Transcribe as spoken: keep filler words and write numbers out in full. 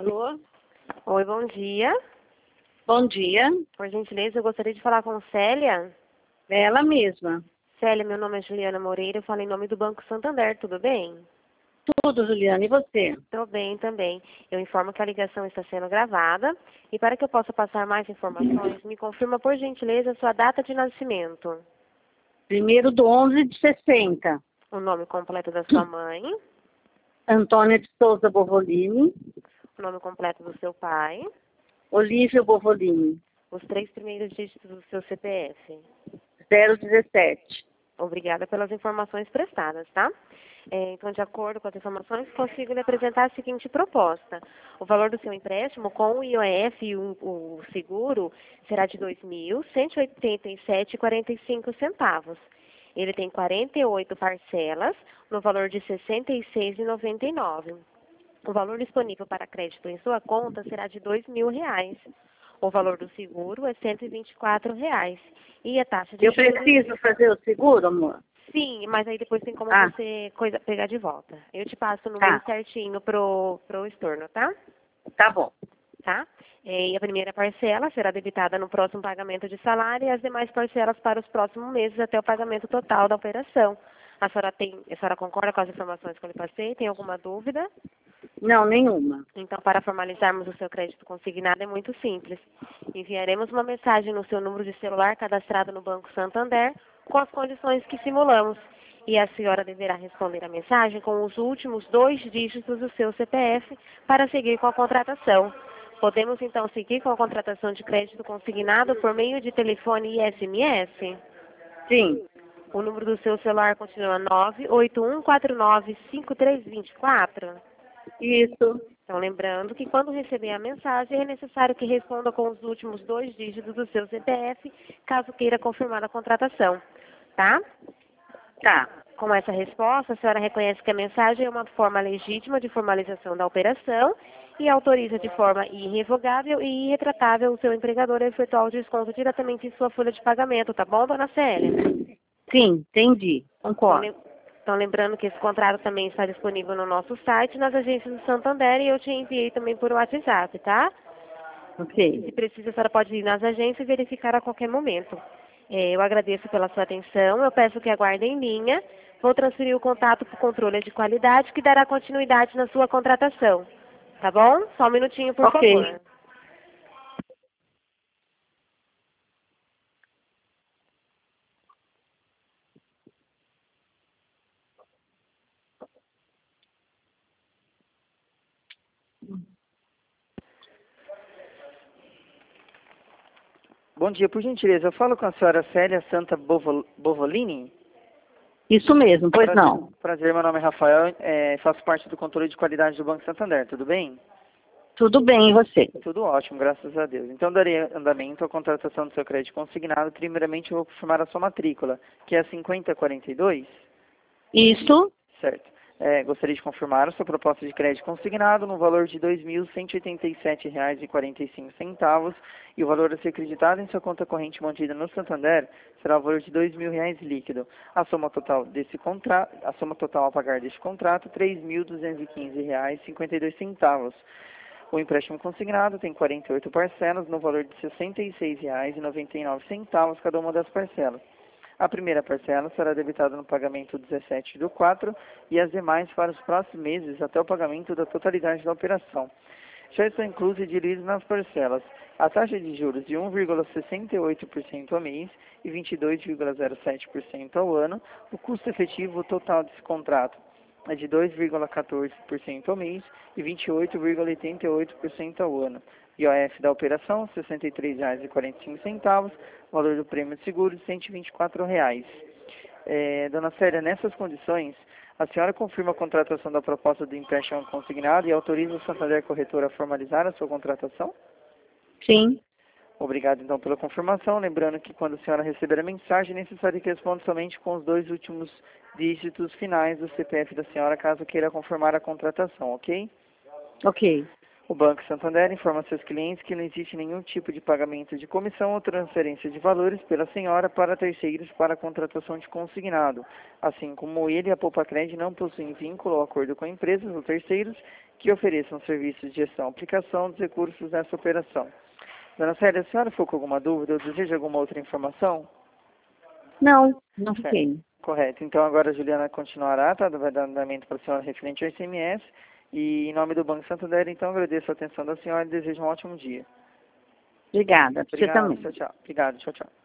Alô? Oi, bom dia. Bom dia. Por gentileza, eu gostaria de falar com Célia. É ela mesma. Célia, meu nome é Juliana Moreira, eu falo em nome do Banco Santander, tudo bem? Tudo, Juliana. E você? Estou bem também. Eu informo que a ligação está sendo gravada e para que eu possa passar mais informações, me confirma por gentileza a sua data de nascimento. Primeiro do onze de sessenta. O nome completo da sua mãe, Antônia de Souza Bovolini. o nome completo do seu pai, Olívio Bovolini. os três primeiros dígitos do seu C P F. zero dezessete. Obrigada pelas informações prestadas, tá? É, então, de acordo com as informações, consigo lhe apresentar a seguinte proposta. O valor do seu empréstimo com o I O F e o, o seguro será de dois mil cento e oitenta e sete reais e quarenta e cinco centavos. Ele tem quarenta e oito parcelas, no valor de sessenta e seis reais e noventa e nove centavos. O valor disponível para crédito em sua conta será de dois mil reais. O valor do seguro é cento e vinte e quatro reais. E a taxa de Eu juros... preciso fazer o seguro, amor? Sim, mas aí depois tem como Ah. você coisa, pegar de volta. Eu te passo o número Tá. certinho pro, pro estorno, tá? Tá bom. Tá? E a primeira parcela será debitada no próximo pagamento de salário e as demais parcelas para os próximos meses até o pagamento total da operação. A senhora, tem, a senhora concorda com as informações que eu lhe passei? Tem alguma dúvida? Não, nenhuma. Então, para formalizarmos o seu crédito consignado é muito simples. Enviaremos uma mensagem no seu número de celular cadastrado no Banco Santander com as condições que simulamos. E a senhora deverá responder a mensagem com os últimos dois dígitos do seu C P F para seguir com a contratação. Podemos, então, seguir com a contratação de crédito consignado por meio de telefone e S M S? Sim. O número do seu celular continua nove oito um quatro nove cinco três dois quatro? Isso. Então, lembrando que quando receber a mensagem, é necessário que responda com os últimos dois dígitos do seu C P F, caso queira confirmar a contratação, tá? Tá. Com essa resposta, a senhora reconhece que a mensagem é uma forma legítima de formalização da operação e autoriza de forma irrevogável e irretratável o seu empregador a efetuar o desconto diretamente em sua folha de pagamento, tá bom, dona Célia? Sim, entendi. Então, Concordo. lem- então, lembrando que esse contrato também está disponível no nosso site, nas agências do Santander, e eu te enviei também por WhatsApp, tá? Ok. Se precisa, a senhora pode ir nas agências e verificar a qualquer momento. É, eu agradeço pela sua atenção, eu peço que aguarde em linha. Vou transferir o contato para o controle de qualidade, que dará continuidade na sua contratação. Tá bom? Só um minutinho, por Ok. favor. Bom dia, por gentileza, eu falo com a senhora Célia Santa Bovo- Bovolini? Isso mesmo, pois Prazer, não. prazer, meu nome é Rafael, é, faço parte do controle de qualidade do Banco Santander, tudo bem? Tudo bem, e você? Tudo ótimo, graças a Deus. Então, darei andamento à contratação do seu crédito consignado. Primeiramente, eu vou confirmar a sua matrícula, que é cinquenta quarenta e dois? Isso? Certo. É, gostaria de confirmar a sua proposta de crédito consignado no valor de dois mil cento e oitenta e sete reais e quarenta e cinco centavos e o valor a ser acreditado em sua conta corrente mantida no Santander será o valor de dois mil reais líquido. A soma total desse contrato, a soma total a pagar deste contrato, três mil duzentos e quinze reais e cinquenta e dois centavos. O empréstimo consignado tem quarenta e oito parcelas no valor de sessenta e seis reais e noventa e nove centavos cada uma das parcelas. A primeira parcela será debitada no pagamento dezessete do quatro e as demais para os próximos meses até o pagamento da totalidade da operação. Já estão inclusos e diluídos nas parcelas a taxa de juros de um vírgula sessenta e oito por cento ao mês e vinte e dois vírgula zero sete por cento ao ano. O custo efetivo total desse contrato é de dois vírgula quatorze por cento ao mês e vinte e oito vírgula oitenta e oito por cento ao ano. I O F da operação, sessenta e três reais e quarenta e cinco centavos, valor do prêmio de seguro, cento e vinte e quatro reais. É, dona Célia, nessas condições, a senhora confirma a contratação da proposta do empréstimo consignado e autoriza o Santander Corretora a formalizar a sua contratação? Sim. Obrigado, então, pela confirmação. Lembrando que quando a senhora receber a mensagem, é necessário que responda somente com os dois últimos dígitos finais do C P F da senhora, caso queira confirmar a contratação, ok? Ok. O Banco Santander informa seus clientes que não existe nenhum tipo de pagamento de comissão ou transferência de valores pela senhora para terceiros para a contratação de consignado, assim como ele e a Poupacred não possuem vínculo ou acordo com empresas ou terceiros que ofereçam serviços de gestão e aplicação dos recursos nessa operação. Dona Célia, a senhora ficou com alguma dúvida ou deseja alguma outra informação? Não, não Certo. fiquei. Correto. Então agora a Juliana continuará, tá? Vai dar andamento para a senhora referente ao S M S. E em nome do Banco Santander, então, agradeço a atenção da senhora e desejo um ótimo dia. Obrigada. Você Obrigado, também. tchau, tchau. Obrigado, tchau, tchau.